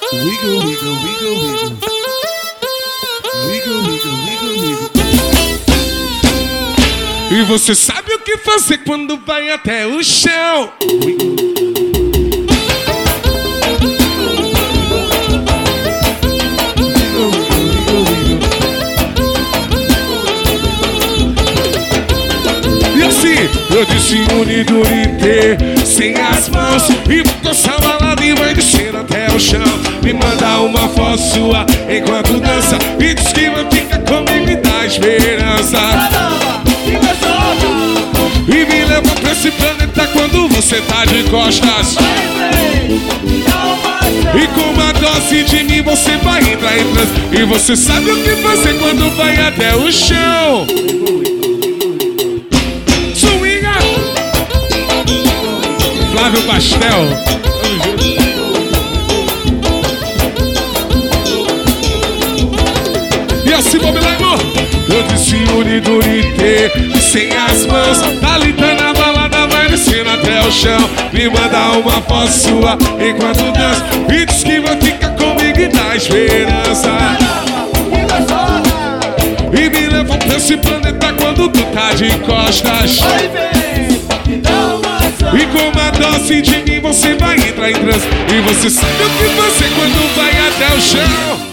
Wiggle, wiggle, wiggle, wiggle. Wiggle, wiggle, wiggle, wiggle. E você sabe o que fazer quando vai até o chão. E assim, eu disse unidurite, sem as mãos. E dança balada e vai descer até o chão. Me manda uma foto sua enquanto dança. E diz que vai ficar comigo e dá esperança. E me leva pra esse planeta quando você tá de costas. E com uma dose de mim você vai entrar em transe. E você sabe o que fazer quando vai até o chão. Swinga! Flávio Pastel. E assim, Bob Lago. Eu disse unidurite, sem as mãos. Thalita na balada vai descendo até o chão. Me manda uma foto sua enquanto dança. E diz que vai ficar comigo e dá esperança. E me leva pra esse planeta quando tu tá de costas. E com uma dose de mim você vai entrar em transe. E você sabe o que fazer quando vai até o chão.